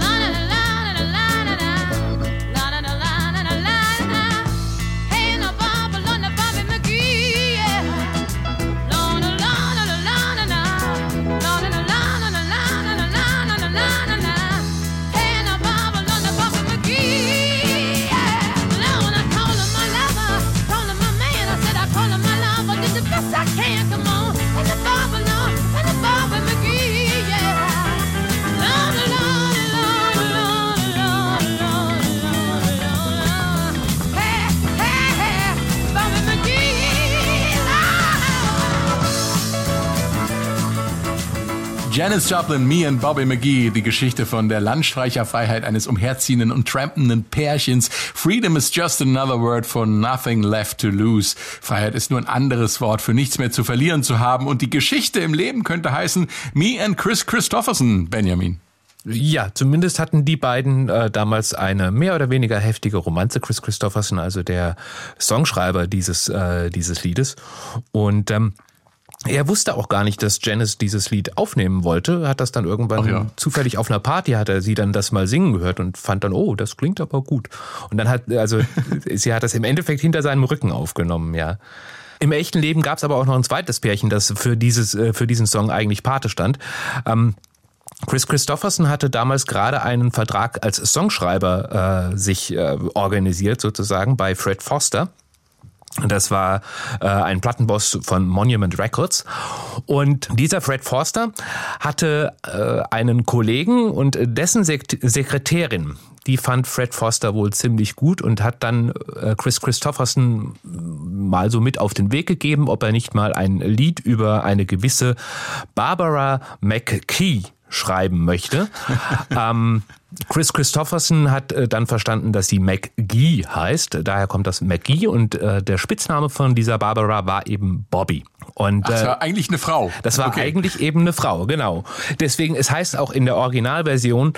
Janis Joplin, Me and Bobby McGee, die Geschichte von der Landstreicherfreiheit eines umherziehenden und trampenden Pärchens. Freedom is just another word for nothing left to lose. Freiheit ist nur ein anderes Wort für nichts mehr zu verlieren zu haben. Und die Geschichte im Leben könnte heißen Me and Chris Christopherson, Benjamin. Ja, zumindest hatten die beiden äh, damals eine mehr oder weniger heftige Romanze. Chris Christopherson, also der Songschreiber dieses, äh, dieses Liedes. Und ähm, er wusste auch gar nicht, dass Janis dieses Lied aufnehmen wollte, hat das dann irgendwann ja. zufällig auf einer Party, hat er sie dann das mal singen gehört und fand dann, oh, das klingt aber gut. Und dann hat, also sie hat das im Endeffekt hinter seinem Rücken aufgenommen, ja. Im echten Leben gab es aber auch noch ein zweites Pärchen, das für dieses, für diesen Song eigentlich Pate stand. Ähm, Chris Christopherson hatte damals gerade einen Vertrag als Songschreiber äh, sich äh, organisiert, sozusagen, bei Fred Foster. Das war äh, ein Plattenboss von Monument Records. Und dieser Fred Foster hatte äh, einen Kollegen und dessen Sek- Sekretärin, die fand Fred Foster wohl ziemlich gut und hat dann äh, Chris Christopherson mal so mit auf den Weg gegeben, ob er nicht mal ein Lied über eine gewisse Barbara McKee schreiben möchte. ähm, Chris Christopherson hat äh, dann verstanden, dass sie McGee heißt. Daher kommt das McGee und äh, der Spitzname von dieser Barbara war eben Bobby. Und, Ach, das äh, war eigentlich eine Frau. Das war okay. eigentlich eben eine Frau, genau. Deswegen, es heißt auch in der Originalversion,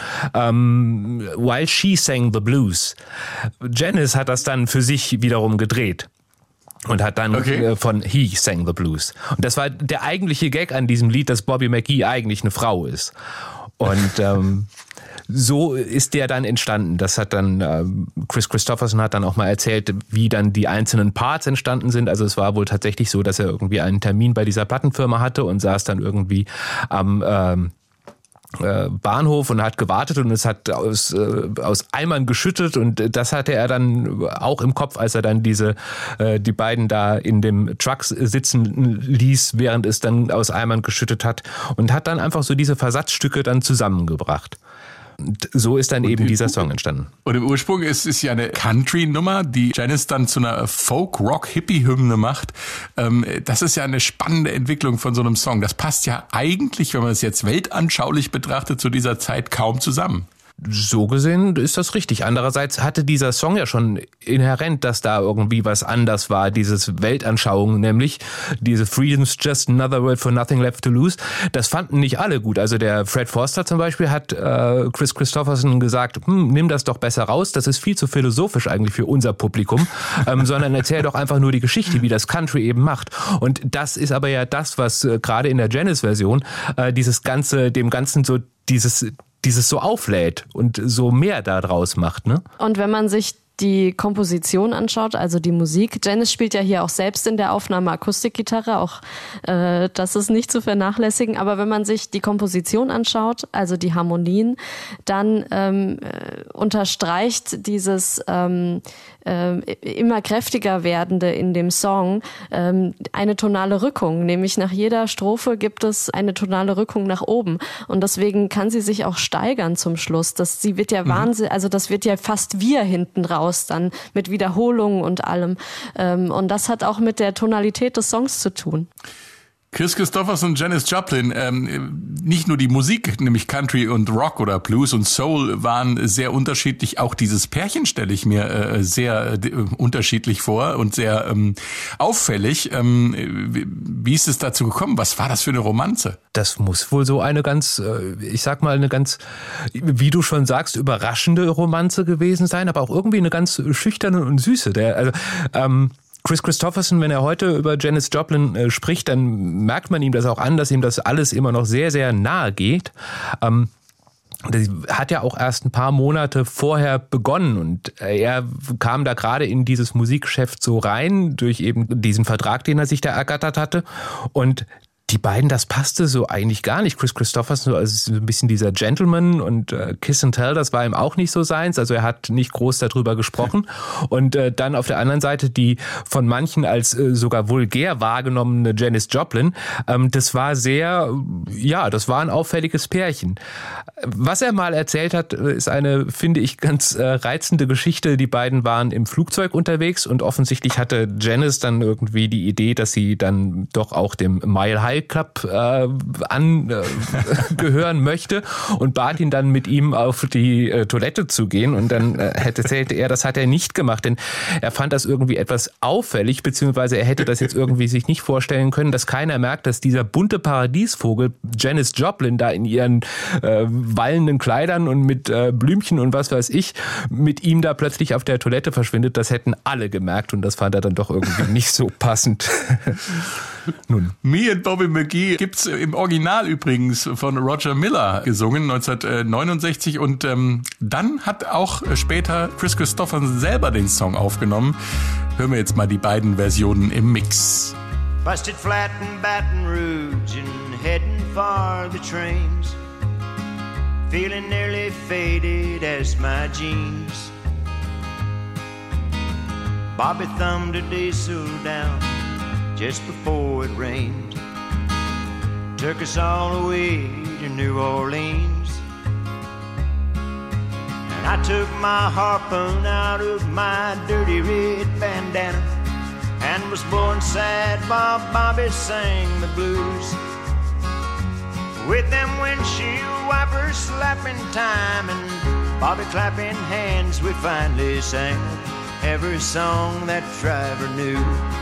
ähm, While She Sang the Blues. Janis hat das dann für sich wiederum gedreht. Und hat dann okay. äh, von He Sang the Blues. Und das war der eigentliche Gag an diesem Lied, dass Bobby McGee eigentlich eine Frau ist. Und ähm, so ist der dann entstanden. Das hat dann, äh, Chris Christopherson hat dann auch mal erzählt, wie dann die einzelnen Parts entstanden sind. Also es war wohl tatsächlich so, dass er irgendwie einen Termin bei dieser Plattenfirma hatte und saß dann irgendwie am... Ähm, äh, Bahnhof und hat gewartet und es hat aus, äh, aus Eimern geschüttet und das hatte er dann auch im Kopf, als er dann diese äh, die beiden da in dem Truck sitzen ließ, während es dann aus Eimern geschüttet hat und hat dann einfach so diese Versatzstücke dann zusammengebracht. Und so ist dann und eben dieser Song entstanden. Und im Ursprung ist es ja eine Country-Nummer, die Janis dann zu einer Folk-Rock-Hippie-Hymne macht. Das ist ja eine spannende Entwicklung von so einem Song. Das passt ja eigentlich, wenn man es jetzt weltanschaulich betrachtet, zu dieser Zeit kaum zusammen. So gesehen ist das richtig. Andererseits hatte dieser Song ja schon inhärent, dass da irgendwie was anders war, dieses Weltanschauung, nämlich diese Freedom's just another word for nothing left to lose. Das fanden nicht alle gut. Also der Fred Forster zum Beispiel hat äh, Kris Kristofferson gesagt, hm, nimm das doch besser raus, das ist viel zu philosophisch eigentlich für unser Publikum, ähm, sondern erzähl doch einfach nur die Geschichte, wie das Country eben macht. Und das ist aber ja das, was äh, gerade in der Janis-Version äh, dieses Ganze, dem Ganzen so dieses dieses so auflädt und so mehr da draus macht, ne? Und wenn man sich die Komposition anschaut, also die Musik. Janis spielt ja hier auch selbst in der Aufnahme Akustikgitarre, auch äh, das ist nicht zu vernachlässigen. Aber wenn man sich die Komposition anschaut, also die Harmonien, dann ähm, äh, unterstreicht dieses ähm, äh, immer kräftiger werdende in dem Song ähm, eine tonale Rückung. Nämlich nach jeder Strophe gibt es eine tonale Rückung nach oben. Und deswegen kann sie sich auch steigern zum Schluss. Das, sie wird ja mhm. Wahnsinn, also das wird ja fast wir hinten raus dann mit Wiederholungen und allem. Und das hat auch mit der Tonalität des Songs zu tun. Kris Kristofferson und Janis Joplin, ähm, nicht nur die Musik, nämlich Country und Rock oder Blues und Soul waren sehr unterschiedlich. Auch dieses Pärchen stelle ich mir äh, sehr äh, unterschiedlich vor und sehr ähm, auffällig. Ähm, wie, wie ist es dazu gekommen? Was war das für eine Romanze? Das muss wohl so eine ganz, äh, ich sag mal, eine ganz, wie du schon sagst, überraschende Romanze gewesen sein, aber auch irgendwie eine ganz schüchterne und süße. Der, also, ähm, Kris Kristofferson, wenn er heute über Janis Joplin äh, spricht, dann merkt man ihm das auch an, dass ihm das alles immer noch sehr, sehr nahe geht. Ähm, das hat ja auch erst ein paar Monate vorher begonnen und er kam da gerade in dieses Musikgeschäft so rein durch eben diesen Vertrag, den er sich da ergattert hatte und die beiden, das passte so eigentlich gar nicht. Kris Kristofferson, also so ein bisschen dieser Gentleman und äh, Kiss and Tell, das war ihm auch nicht so seins. Also er hat nicht groß darüber gesprochen. Und äh, dann auf der anderen Seite die von manchen als äh, sogar vulgär wahrgenommene Janis Joplin. Ähm, das war sehr, ja, das war ein auffälliges Pärchen. Was er mal erzählt hat, ist eine, finde ich, ganz äh, reizende Geschichte. Die beiden waren im Flugzeug unterwegs und offensichtlich hatte Janis dann irgendwie die Idee, dass sie dann doch auch dem Mile High Club äh, angehören äh, möchte und bat ihn dann mit ihm auf die äh, Toilette zu gehen und dann äh, hätte, erzählte er, das hat er nicht gemacht, denn er fand das irgendwie etwas auffällig, beziehungsweise er hätte das jetzt irgendwie sich nicht vorstellen können, dass keiner merkt, dass dieser bunte Paradiesvogel Janis Joplin da in ihren äh, wallenden Kleidern und mit äh, Blümchen und was weiß ich mit ihm da plötzlich auf der Toilette verschwindet. Das hätten alle gemerkt und das fand er dann doch irgendwie nicht so passend. Nun. Me and Bobby McGee gibt's im Original übrigens von Roger Miller gesungen, neunzehnhundertneunundsechzig und ähm, dann hat auch später Kris Kristofferson selber den Song aufgenommen. Hören wir jetzt mal die beiden Versionen im Mix. Busted flat in Baton Rouge and heading for the trains, feeling nearly faded as my jeans. Bobby thumbed a diesel down just before it rained, took us all away to New Orleans. And I took my harpoon out of my dirty red bandana and was blowing sad while Bobby sang the blues. With them windshield wipers slapping time and Bobby clapping hands, we finally sang every song that driver knew.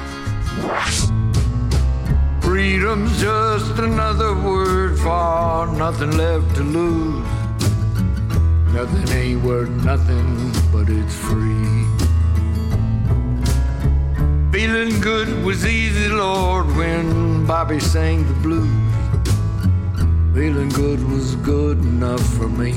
Freedom's just another word for nothing left to lose. Nothing ain't worth nothing, but it's free. Feeling good was easy, Lord, when Bobby sang the blues. Feeling good was good enough for me.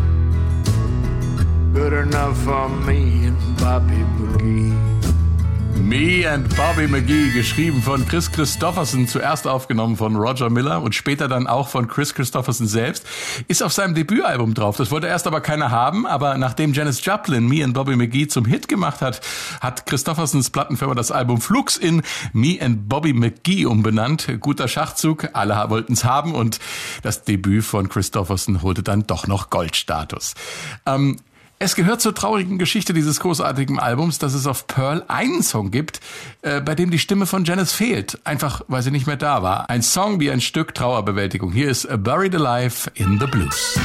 Good enough for me and Bobby McGee. Me and Bobby McGee, geschrieben von Kris Kristofferson, zuerst aufgenommen von Roger Miller und später dann auch von Kris Kristofferson selbst, ist auf seinem Debütalbum drauf. Das wollte erst aber keiner haben, aber nachdem Janis Joplin Me and Bobby McGee zum Hit gemacht hat, hat Kristoffersons Plattenfirma das Album Flux in Me and Bobby McGee umbenannt. Guter Schachzug, alle wollten's haben und das Debüt von Kristofferson holte dann doch noch Goldstatus. Ähm, Es gehört zur traurigen Geschichte dieses großartigen Albums, dass es auf Pearl einen Song gibt, äh, bei dem die Stimme von Janis fehlt. Einfach, weil sie nicht mehr da war. Ein Song wie ein Stück Trauerbewältigung. Hier ist Buried Alive in the Blues.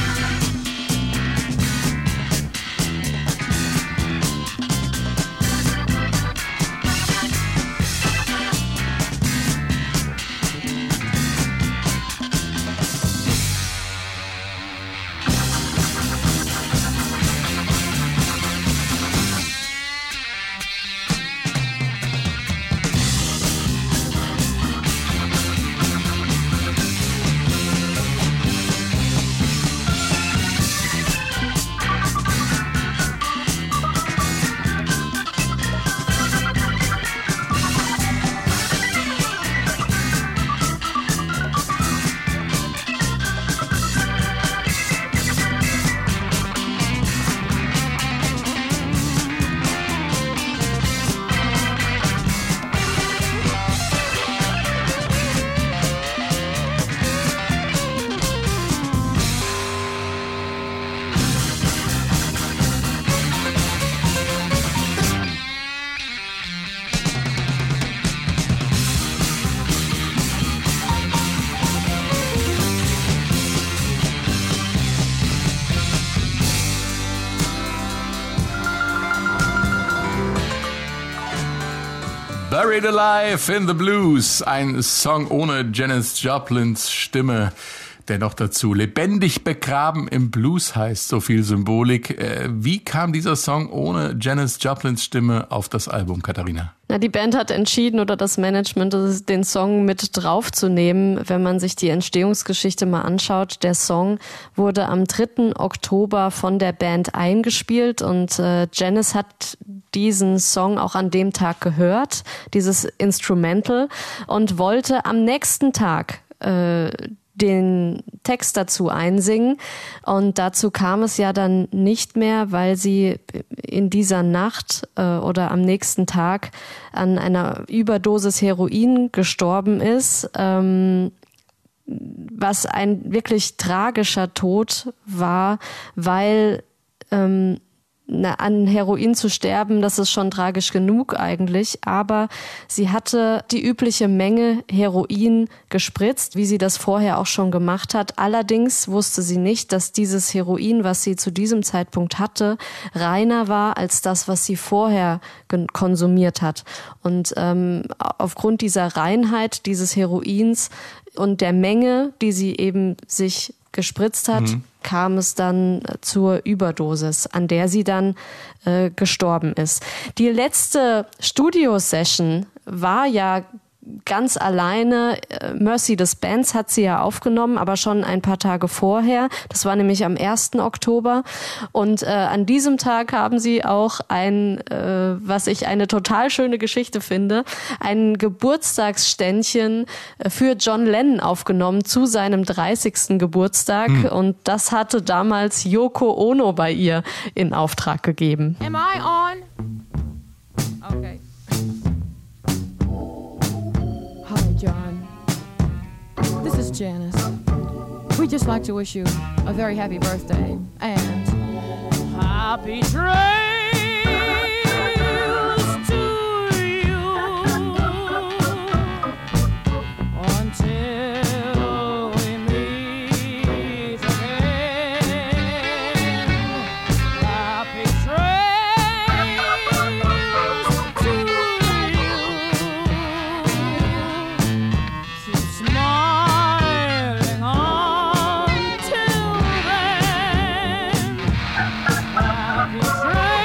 Buried Alive in the Blues, ein Song ohne Janis Joplins Stimme, der noch dazu lebendig begraben im Blues heißt, so viel Symbolik. Wie kam dieser Song ohne Janis Joplins Stimme auf das Album, Katharina? Na, die Band hat entschieden oder das Management, den Song mit draufzunehmen. Wenn man sich die Entstehungsgeschichte mal anschaut, der Song wurde am dritten Oktober von der Band eingespielt und äh, Janis hat diesen Song auch an dem Tag gehört, dieses Instrumental, und wollte am nächsten Tag äh, den Text dazu einsingen. Und dazu kam es ja dann nicht mehr, weil sie in dieser Nacht äh, oder am nächsten Tag an einer Überdosis Heroin gestorben ist, ähm, was ein wirklich tragischer Tod war, weil ähm, Na, an Heroin zu sterben, das ist schon tragisch genug eigentlich, aber sie hatte die übliche Menge Heroin gespritzt, wie sie das vorher auch schon gemacht hat. Allerdings wusste sie nicht, dass dieses Heroin, was sie zu diesem Zeitpunkt hatte, reiner war als das, was sie vorher konsumiert hat. Und ähm, aufgrund dieser Reinheit dieses Heroins und der Menge, die sie eben sich gespritzt hat, mhm. kam es dann zur Überdosis, an der sie dann äh, gestorben ist. Die letzte Studio-Session war ja ganz alleine. Mercy the Spence hat sie ja aufgenommen, aber schon ein paar Tage vorher. Das war nämlich am ersten Oktober. Und äh, an diesem Tag haben sie auch ein, äh, was ich eine total schöne Geschichte finde, ein Geburtstagsständchen für John Lennon aufgenommen zu seinem dreißigsten Geburtstag. Hm. Und das hatte damals Yoko Ono bei ihr in Auftrag gegeben. Am I on? Okay. Hi, John. This is Janice. We'd just like to wish you a very happy birthday and happy trails to you until we meet again. Happy trails to you. Keep smiling until then. Happy trails.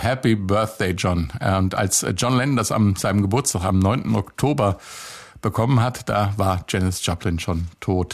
Happy Birthday, John. Und als John Lennon das am seinem Geburtstag am neunten Oktober bekommen hat, da war Janis Joplin schon tot.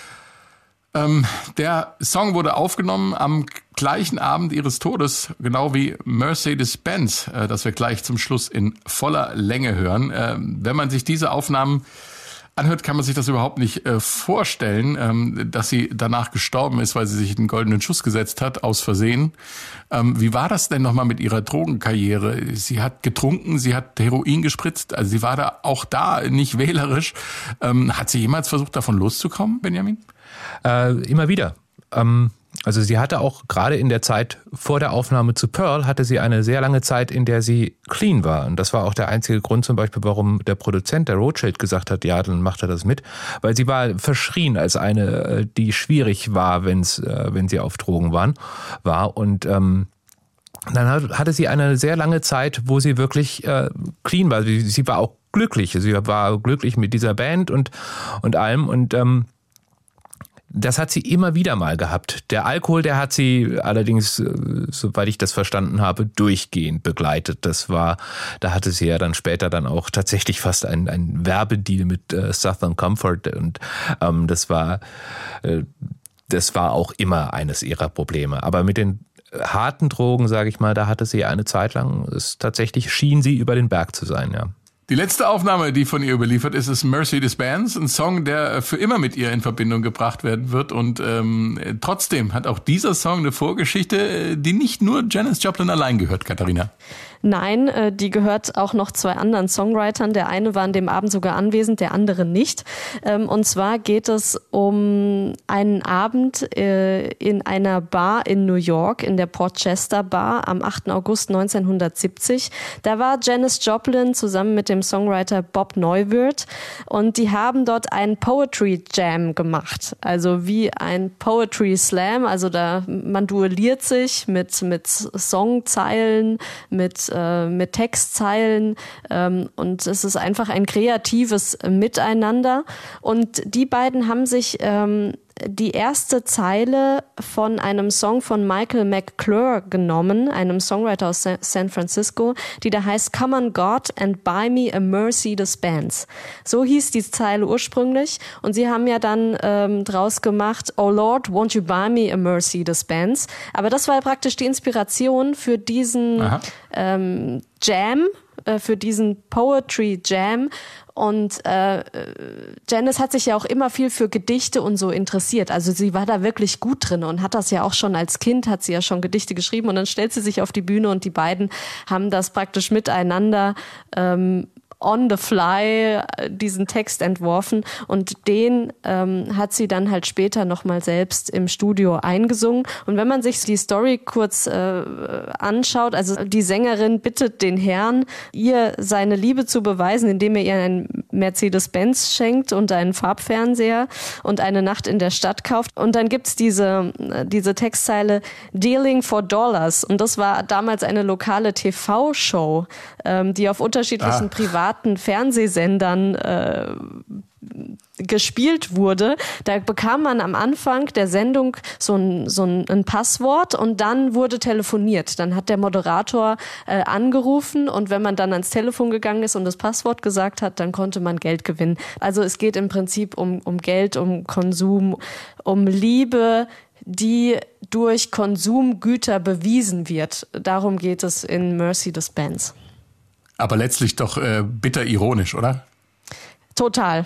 Ähm, der Song wurde aufgenommen am gleichen Abend ihres Todes, genau wie Mercedes-Benz, äh, das wir gleich zum Schluss in voller Länge hören. Äh, wenn man sich diese Aufnahmen anhört, kann man sich das überhaupt nicht äh, vorstellen, ähm, dass sie danach gestorben ist, weil sie sich einen goldenen Schuss gesetzt hat, aus Versehen. Ähm, wie war das denn nochmal mit ihrer Drogenkarriere? Sie hat getrunken, sie hat Heroin gespritzt, also sie war da auch da nicht wählerisch. Ähm, hat sie jemals versucht, davon loszukommen, Benjamin? Äh, immer wieder. Ähm Also sie hatte auch gerade in der Zeit vor der Aufnahme zu Pearl, hatte sie eine sehr lange Zeit, in der sie clean war. Und das war auch der einzige Grund zum Beispiel, warum der Produzent, der Rothschild, gesagt hat, ja, dann macht er das mit. Weil sie war verschrien als eine, die schwierig war, wenn's, wenn sie auf Drogen waren, war. Und ähm, dann hatte sie eine sehr lange Zeit, wo sie wirklich äh, clean war. Sie, sie war auch glücklich. Sie war glücklich mit dieser Band und, und allem. Und ähm, das hat sie immer wieder mal gehabt. Der Alkohol, der hat sie allerdings, soweit ich das verstanden habe, durchgehend begleitet. Das war, da hatte sie ja dann später dann auch tatsächlich fast ein, ein Werbedeal mit äh, Southern Comfort und ähm, das war, äh, das war auch immer eines ihrer Probleme. Aber mit den harten Drogen, sage ich mal, da hatte sie eine Zeit lang, es tatsächlich schien sie über den Berg zu sein, ja. Die letzte Aufnahme, die von ihr überliefert ist, ist Mercedes-Benz, ein Song, der für immer mit ihr in Verbindung gebracht werden wird. Und ähm, trotzdem hat auch dieser Song eine Vorgeschichte, die nicht nur Janis Joplin allein gehört, Katharina. Nein, die gehört auch noch zwei anderen Songwritern. Der eine war an dem Abend sogar anwesend, der andere nicht. Und zwar geht es um einen Abend in einer Bar in New York, in der Portchester Bar am achten August neunzehnhundertsiebzig. Da war Janis Joplin zusammen mit dem Songwriter Bob Neuwirth und die haben dort einen Poetry Jam gemacht. Also wie ein Poetry Slam, also da man duelliert sich mit, mit Songzeilen, mit mit Textzeilen ähm, und es ist einfach ein kreatives Miteinander und die beiden haben sich ähm, die erste Zeile von einem Song von Michael McClure genommen, einem Songwriter aus San Francisco, die da heißt Come on God and buy me a Mercedes-Benz. So hieß die Zeile ursprünglich und sie haben ja dann ähm, draus gemacht, Oh Lord, won't you buy me a Mercedes-Benz? Aber das war praktisch die Inspiration für diesen ähm, Jam, äh, für diesen Poetry Jam. Und äh, Janis hat sich ja auch immer viel für Gedichte und so interessiert. Also sie war da wirklich gut drin und hat das ja auch schon als Kind, hat sie ja schon Gedichte geschrieben. Und dann stellt sie sich auf die Bühne und die beiden haben das praktisch miteinander ähm, on the fly diesen Text entworfen und den ähm, hat sie dann halt später nochmal selbst im Studio eingesungen. Und wenn man sich die Story kurz äh, anschaut, also die Sängerin bittet den Herrn, ihr seine Liebe zu beweisen, indem er ihr einen Mercedes-Benz schenkt und einen Farbfernseher und eine Nacht in der Stadt kauft. Und dann gibt's diese, diese Textzeile Dealing for Dollars. Und das war damals eine lokale T V-Show, ähm, die auf unterschiedlichen ah. privaten Fernsehsendern äh, gespielt wurde. Da bekam man am Anfang der Sendung so ein, so ein, ein Passwort und dann wurde telefoniert. Dann hat der Moderator äh, angerufen und wenn man dann ans Telefon gegangen ist und das Passwort gesagt hat, dann konnte man Geld gewinnen. Also es geht im Prinzip um, um Geld, um Konsum, um Liebe, die durch Konsumgüter bewiesen wird. Darum geht es in Mercedes-Benz. Aber letztlich doch äh, bitter ironisch, oder? Total.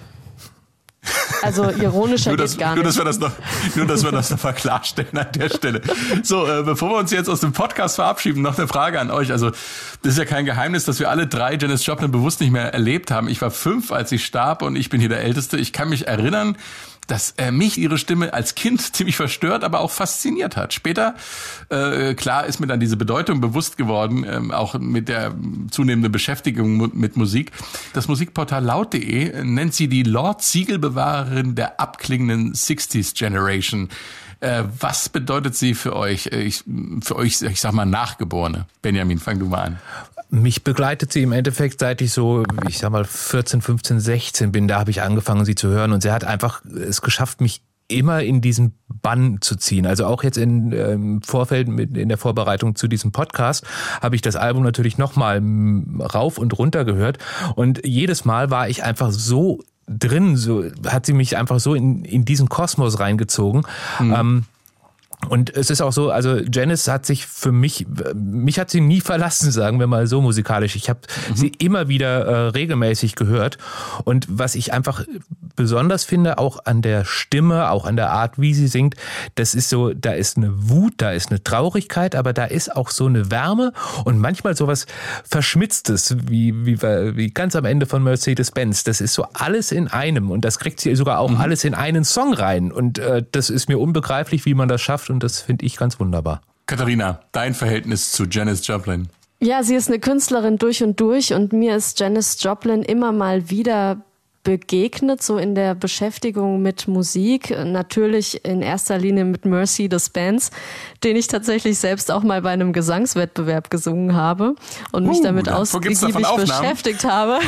Also ironischer nur, dass, geht gar nur, nicht. Dass wir das noch, nur, dass wir das noch mal klarstellen an der Stelle. So, äh, bevor wir uns jetzt aus dem Podcast verabschieden, noch eine Frage an euch. Also, das ist ja kein Geheimnis, dass wir alle drei Janis Joplin bewusst nicht mehr erlebt haben. Ich war fünf, als sie starb und ich bin hier der Älteste. Ich kann mich erinnern, dass äh, mich ihre Stimme als Kind ziemlich verstört, aber auch fasziniert hat. Später, äh, klar, ist mir dann diese Bedeutung bewusst geworden, ähm, auch mit der zunehmenden Beschäftigung mu- mit Musik. Das Musikportal laut punkt de nennt sie die Lord-Siegelbewahrerin der abklingenden sechziger Generation. Äh, was bedeutet sie für euch, ich, für euch, ich sag mal, Nachgeborene? Benjamin, fang du mal an. Mich begleitet sie im Endeffekt, seit ich so, ich sag mal, vierzehn, fünfzehn, sechzehn bin. Da habe ich angefangen, sie zu hören. Und sie hat einfach es geschafft, mich immer in diesen Bann zu ziehen. Also auch jetzt in, äh, im Vorfeld, mit, in der Vorbereitung zu diesem Podcast, habe ich das Album natürlich nochmal rauf und runter gehört. Und jedes Mal war ich einfach so drin, so hat sie mich einfach so in, in diesen Kosmos reingezogen. Mhm. Ähm, Und es ist auch so, also Janis hat sich für mich, mich hat sie nie verlassen, sagen wir mal so musikalisch. Ich habe mhm. sie immer wieder äh, regelmäßig gehört. Und was ich einfach besonders finde, auch an der Stimme, auch an der Art, wie sie singt, das ist so, da ist eine Wut, da ist eine Traurigkeit, aber da ist auch so eine Wärme und manchmal sowas Verschmitztes, wie, wie, wie ganz am Ende von Mercedes-Benz. Das ist so alles in einem und das kriegt sie sogar auch mhm. alles in einen Song rein. Und äh, das ist mir unbegreiflich, wie man das schafft. Und das finde ich ganz wunderbar. Katharina, dein Verhältnis zu Janis Joplin? Ja, sie ist eine Künstlerin durch und durch und mir ist Janis Joplin immer mal wieder begegnet, so in der Beschäftigung mit Musik. Natürlich in erster Linie mit Mercedes-Benz, den ich tatsächlich selbst auch mal bei einem Gesangswettbewerb gesungen habe und mich uh, damit ausgiebig beschäftigt habe.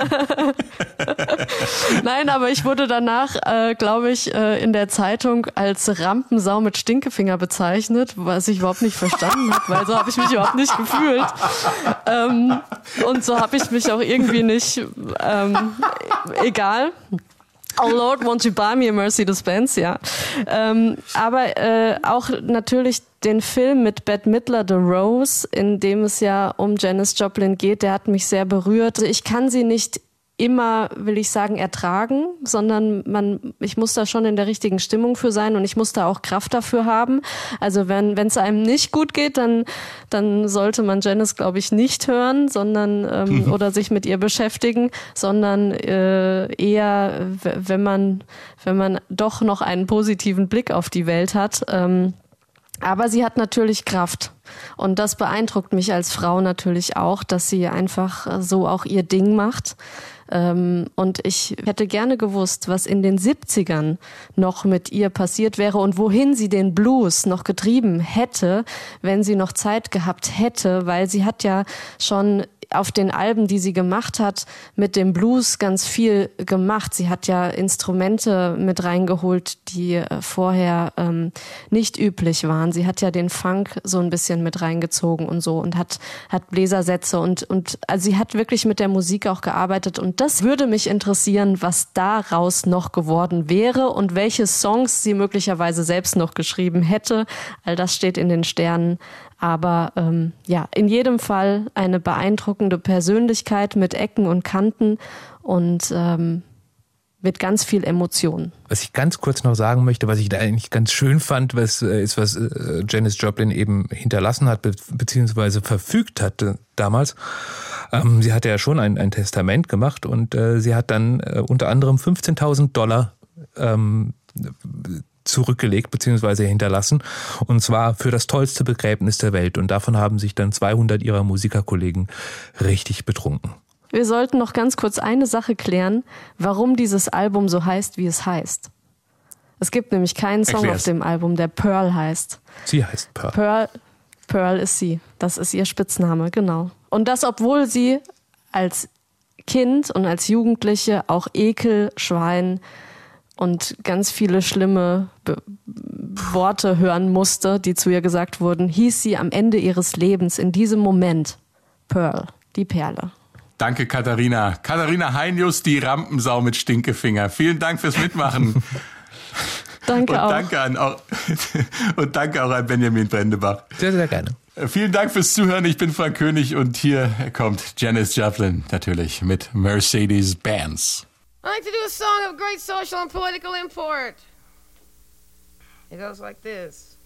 Nein, aber ich wurde danach, äh, glaube ich, äh, in der Zeitung als Rampensau mit Stinkefinger bezeichnet, was ich überhaupt nicht verstanden habe, weil so habe ich mich überhaupt nicht gefühlt. Ähm, und so habe ich mich auch irgendwie nicht... Ähm, egal. Oh Lord, won't you buy me a Mercedes-Benz, ja. Ähm, aber äh, auch natürlich den Film mit Bette Midler, The Rose, in dem es ja um Janis Joplin geht, der hat mich sehr berührt. Also ich kann sie nicht immer, will ich sagen, ertragen, sondern man, ich muss da schon in der richtigen Stimmung für sein und ich muss da auch Kraft dafür haben. Also wenn wenn es einem nicht gut geht, dann dann sollte man Janis, glaube ich, nicht hören, sondern ähm, mhm. oder sich mit ihr beschäftigen, sondern äh, eher, wenn man wenn man doch noch einen positiven Blick auf die Welt hat. Ähm, aber sie hat natürlich Kraft. Und das beeindruckt mich als Frau natürlich auch, dass sie einfach so auch ihr Ding macht. Und ich hätte gerne gewusst, was in den siebzigern noch mit ihr passiert wäre und wohin sie den Blues noch getrieben hätte, wenn sie noch Zeit gehabt hätte, weil sie hat ja schon auf den Alben, die sie gemacht hat, mit dem Blues ganz viel gemacht. Sie hat ja Instrumente mit reingeholt, die vorher ähm, nicht üblich waren. Sie hat ja den Funk so ein bisschen mit reingezogen und so und hat hat Bläsersätze und und also sie hat wirklich mit der Musik auch gearbeitet und das würde mich interessieren, was daraus noch geworden wäre und welche Songs sie möglicherweise selbst noch geschrieben hätte. All das steht in den Sternen. Aber ähm, ja, in jedem Fall eine beeindruckende Persönlichkeit mit Ecken und Kanten und ähm, mit ganz viel Emotion. Was ich ganz kurz noch sagen möchte, was ich da eigentlich ganz schön fand, was ist, was Janis Joplin eben hinterlassen hat, be- beziehungsweise verfügt hatte damals. Ähm, sie hatte ja schon ein, ein Testament gemacht und äh, sie hat dann äh, unter anderem fünfzehntausend Dollar ähm, zurückgelegt bzw. hinterlassen und zwar für das tollste Begräbnis der Welt und davon haben sich dann zweihundert ihrer Musikerkollegen richtig betrunken. Wir sollten noch ganz kurz eine Sache klären, warum dieses Album so heißt, wie es heißt. Es gibt nämlich keinen Song Erklär's. auf dem Album, der Pearl heißt. Sie heißt Pearl. Pearl. Pearl ist sie. Das ist ihr Spitzname, genau. Und das, obwohl sie als Kind und als Jugendliche auch Ekel, Schwein und ganz viele schlimme Be- Worte hören musste, die zu ihr gesagt wurden, hieß sie am Ende ihres Lebens in diesem Moment Pearl, die Perle. Danke, Katharina. Katharina Heinius, die Rampensau mit Stinkefinger. Vielen Dank fürs Mitmachen. Danke und auch. Danke an auch. Und danke auch an Benjamin Brendebach. Sehr, sehr gerne. Vielen Dank fürs Zuhören. Ich bin Frank König und hier kommt Janis Joplin natürlich mit Mercedes-Benz. I like to do a song of great social and political import. It goes like this.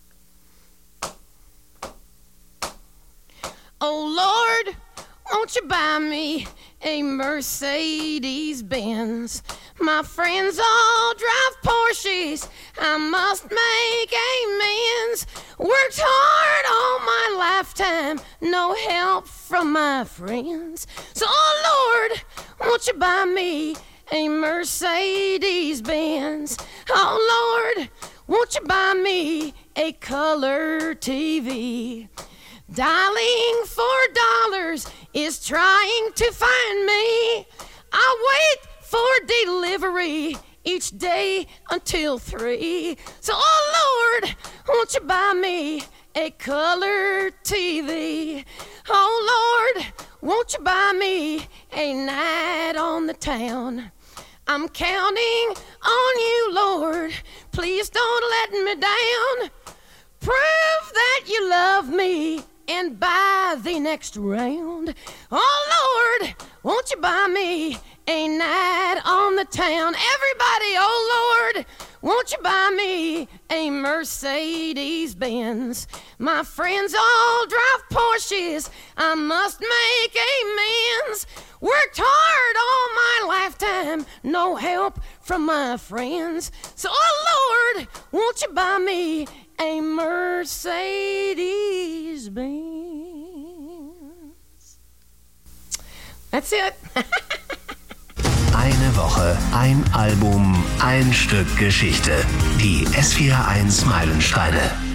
Oh Lord, won't you buy me a Mercedes-Benz? My friends all drive Porsches, I must make amends. Worked hard all my lifetime, no help from my friends. So oh Lord, won't you buy me a Mercedes-Benz? Oh Lord, won't you buy me a color T V? Dialing for dollars is trying to find me. I wait for delivery each day until three. So, oh Lord, won't you buy me a color T V? Oh Lord, won't you buy me a night on the town? I'm counting on you, Lord. Please don't let me down. Prove that you love me and buy the next round. Oh Lord, won't you buy me a night on the town? Everybody, oh Lord, won't you buy me a Mercedes Benz? My friends all drive Porsches, I must make amends. Worked hard all my lifetime, no help from my friends. So, oh Lord, won't you buy me a Mercedes Benz? That's it. Eine Woche, ein Album, ein Stück Geschichte. Die S vier eins Meilensteine.